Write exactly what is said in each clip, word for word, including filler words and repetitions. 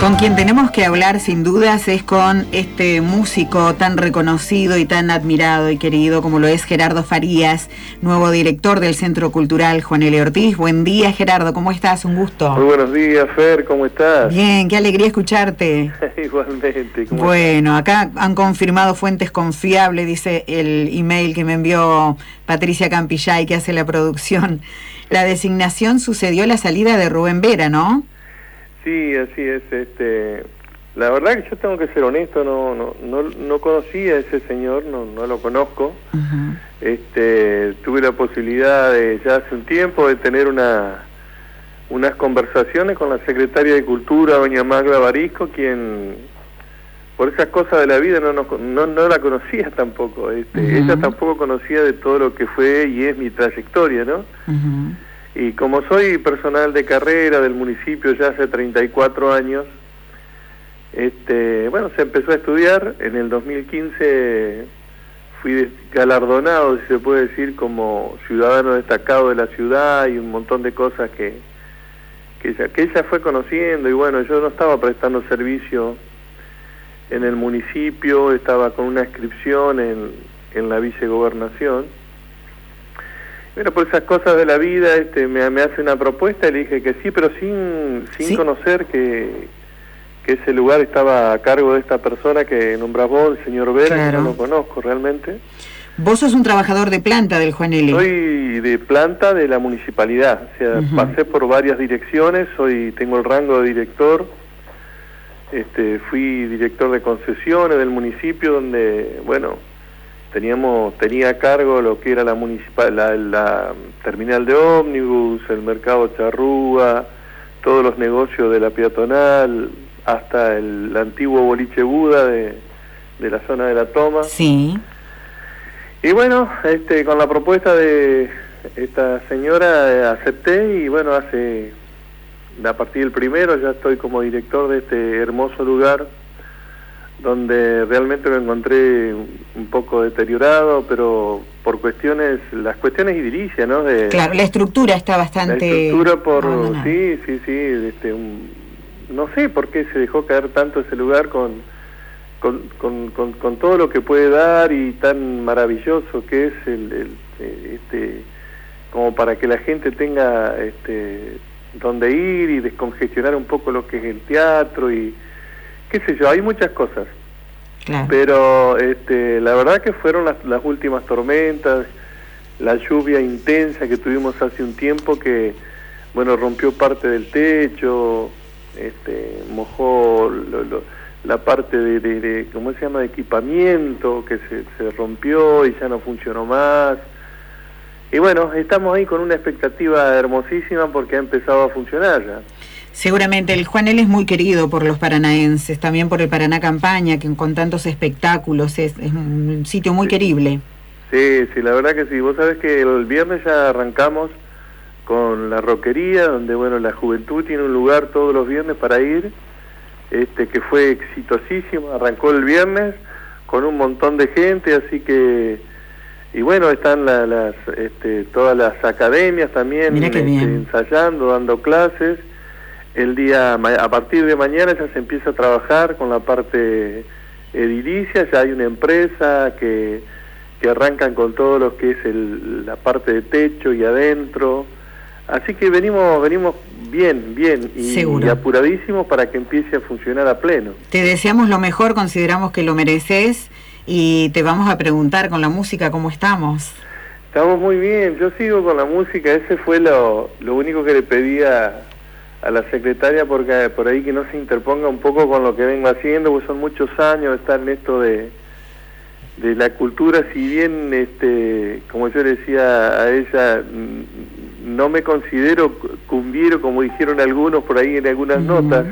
Con quien tenemos que hablar sin dudas es con este músico tan reconocido y tan admirado y querido como lo es Gerardo Farías, nuevo director del Centro Cultural Juan L. Ortiz. Buen día, Gerardo, ¿cómo estás? Un gusto. Muy buenos días, Fer, ¿cómo estás? Bien, qué alegría escucharte. Igualmente. ¿Cómo bueno, estás? Acá han confirmado fuentes confiables, dice el email que me envió Patricia Campillay, que hace la producción. La designación sucedió a la salida de Rubén Vera, ¿no? Sí, así es. Este, la verdad que yo tengo que ser honesto, no no no, no conocía a ese señor, no no lo conozco. Uh-huh. Este, tuve la posibilidad de ya hace un tiempo de tener una unas conversaciones con la secretaria de Cultura, doña Magda Barisco, quien por esas cosas de la vida no no no, no la conocía tampoco. Este, uh-huh. Ella tampoco conocía de todo lo que fue y es mi trayectoria, ¿no? Uh-huh. Y como soy personal de carrera del municipio ya hace treinta y cuatro años, este, bueno, se empezó a estudiar. En el dos mil quince fui galardonado, si se puede decir, como ciudadano destacado de la ciudad y un montón de cosas que, que, ella, que ella fue conociendo. Y bueno, yo no estaba prestando servicio en el municipio, estaba con una inscripción en, en la vicegobernación. Pero por esas cosas de la vida este, me, me hace una propuesta y le dije que sí, pero sin sin ¿Sí? conocer que, que ese lugar estaba a cargo de esta persona que nombrás vos, el señor Vera, claro. Que no lo conozco realmente. Vos sos un trabajador de planta del Juan L. Soy de planta de la municipalidad, o sea, uh-huh. pasé por varias direcciones, soy tengo el rango de director, este, fui director de concesiones del municipio donde, bueno... Teníamos, tenía a cargo lo que era la municipal, la, la terminal de ómnibus, el mercado charrúa, todos los negocios de la peatonal, hasta el, el antiguo boliche Buda de, de la zona de la Toma. Sí. Y bueno, este, con la propuesta de esta señora eh, acepté y bueno, hace a partir del primero ya estoy como director de este hermoso lugar, donde realmente me encontré un poco deteriorado, pero por cuestiones, las cuestiones edilicias, ¿no? De, claro, la estructura está bastante... La estructura por... No, no, no. Sí, sí, sí, este, un, no sé por qué se dejó caer tanto ese lugar con, con, con, con, con todo lo que puede dar y tan maravilloso que es el, el este, como para que la gente tenga este, donde ir y descongestionar un poco lo que es el teatro y... qué sé yo, hay muchas cosas, claro. Pero este, la verdad que fueron las, las últimas tormentas, la lluvia intensa que tuvimos hace un tiempo que, bueno, rompió parte del techo, este, mojó lo, lo, la parte de, de, de, ¿cómo se llama?, de equipamiento, que se, se rompió y ya no funcionó más. Y bueno, estamos ahí con una expectativa hermosísima porque ha empezado a funcionar ya. Seguramente el Juan L. es muy querido por los paranaenses, también por el Paraná Campaña, que con tantos espectáculos es, es un sitio muy sí. querible. Sí, sí, la verdad que sí. Vos sabés que el viernes ya arrancamos con la roquería, donde bueno, la juventud tiene un lugar todos los viernes para ir, este que fue exitosísimo, arrancó el viernes con un montón de gente, así que, y bueno, están la, las, este, todas las academias también este, ensayando, dando clases. El día, a partir de mañana ya se empieza a trabajar con la parte edilicia, ya hay una empresa que, que arrancan con todo lo que es el, la parte de techo y adentro, así que venimos venimos bien, bien y, y apuradísimos para que empiece a funcionar a pleno. Te deseamos lo mejor, consideramos que lo mereces y te vamos a preguntar con la música cómo estamos. Estamos muy bien, yo sigo con la música, ese fue lo, lo único que le pedía a la secretaria, porque por ahí que no se interponga un poco con lo que vengo haciendo, porque son muchos años de estar en esto de de la cultura, si bien este como yo le decía a ella, no me considero cumbiero como dijeron algunos por ahí en algunas uh-huh. notas.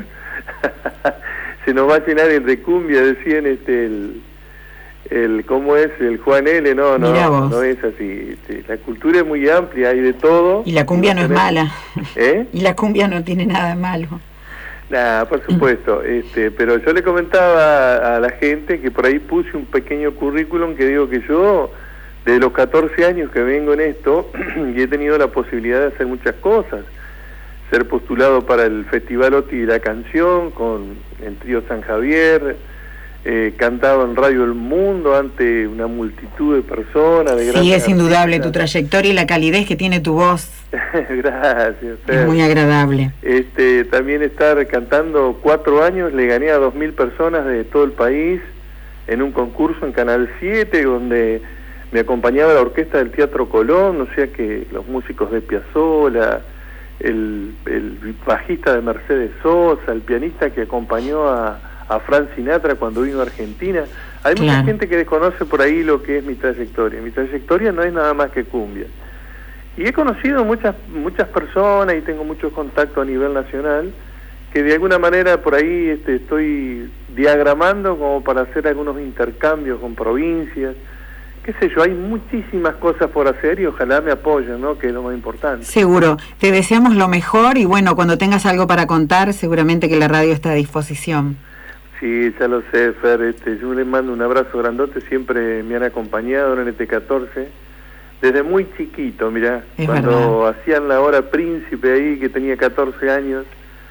Se nos va a llenar de cumbia, decían este el el cómo es el Juan L, no, no, no es así. Este, la cultura es muy amplia, hay de todo. Y la cumbia y no, no es mala. ¿Eh? Y la cumbia no tiene nada de malo. Nada, por supuesto. este, pero yo le comentaba a, a la gente que por ahí puse un pequeño currículum que digo que yo, desde los catorce años que vengo en esto, y he tenido la posibilidad de hacer muchas cosas. ser postulado para el Festival Oti de la Canción con el Trío San Javier, eh, cantado en Radio El Mundo ante una multitud de personas. De sí, es indudable tu trayectoria y la calidez que tiene tu voz. Gracias. Fer. Es muy agradable. Este, también estar cantando cuatro años, le gané a dos mil personas de todo el país en un concurso en Canal siete, donde me acompañaba la orquesta del Teatro Colón, o sea que los músicos de Piazzolla, el, el bajista de Mercedes Sosa, el pianista que acompañó a, a Frank Sinatra cuando vino a Argentina. Hay claro. mucha gente que desconoce por ahí lo que es mi trayectoria. Mi trayectoria no es nada más que cumbia. Y he conocido muchas muchas personas y tengo muchos contactos a nivel nacional que de alguna manera por ahí este, estoy diagramando como para hacer algunos intercambios con provincias. Qué sé yo, hay muchísimas cosas por hacer y ojalá me apoyen, ¿no? Que es lo más importante. Seguro, te deseamos lo mejor y bueno, cuando tengas algo para contar, seguramente que la radio está a disposición. Sí, ya lo sé, Fer, este, yo les mando un abrazo grandote, siempre me han acompañado en el T catorce, desde muy chiquito, mirá, es cuando verdad. Hacían la hora príncipe ahí, que tenía catorce años,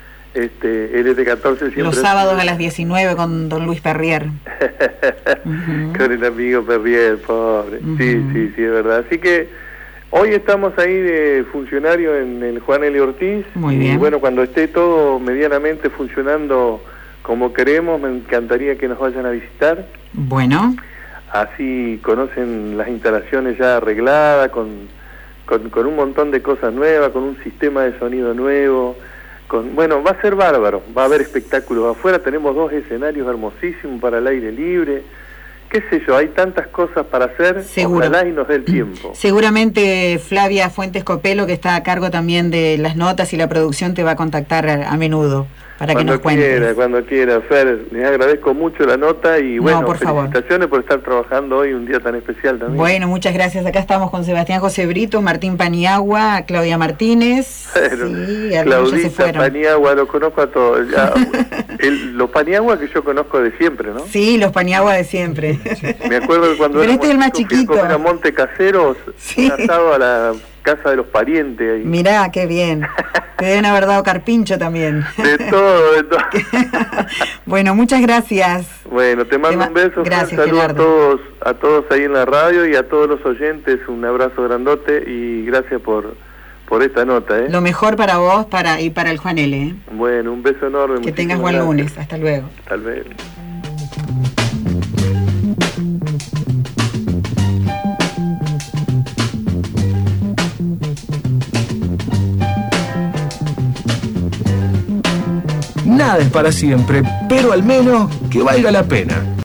este, el T catorce siempre... Los sábados a las diecinueve con don Luis Perrier. uh-huh. Con el amigo Perrier, pobre. Uh-huh. Sí, sí, sí, es verdad. Así que hoy estamos ahí de funcionario en el Juan L. Ortiz. Muy bien. Y bueno, cuando esté todo medianamente funcionando como queremos, me encantaría que nos vayan a visitar. Bueno. Así conocen las instalaciones ya arregladas, con, con, con un montón de cosas nuevas, con un sistema de sonido nuevo. Con, bueno, va a ser bárbaro, va a haber espectáculos afuera, tenemos dos escenarios hermosísimos para el aire libre, qué sé yo, hay tantas cosas para hacer, seguro. Ojalá y nos dé el tiempo. Seguramente Flavia Fuentes Copelo, que está a cargo también de las notas y la producción, te va a contactar a, a menudo para cuando que nos cuentes. Quiera, cuando quiera, Fer, les agradezco mucho la nota y bueno, no, por felicitaciones favor. por estar trabajando hoy un día tan especial también. Bueno, muchas gracias. Acá estamos con Sebastián José Brito, Martín Paniagua, Claudia Martínez. Pero, sí, Claudita Paniagua, lo conozco a todos. Ya, el, los Paniagua que yo conozco de siempre, ¿no? Sí, los Paniagua de siempre. Me acuerdo que cuando Pero este es el más chiquito. Era Monte Caseros, sí. Un asado a la casa de los parientes ahí. Mirá, qué bien. Te deben haber dado carpincho también. De todo, de todo. Bueno, muchas gracias. Bueno, te mando te ma- un beso. Gracias, un saludo Gerardo. a todos, a todos ahí en la radio y a todos los oyentes. Un abrazo grandote y gracias por, por esta nota. ¿eh? Lo mejor para vos para y para el Juan L. ¿eh? Bueno, un beso enorme. Que tengas buen gracias. lunes. Hasta luego. Tal vez. Nada es para siempre, pero al menos que valga la pena.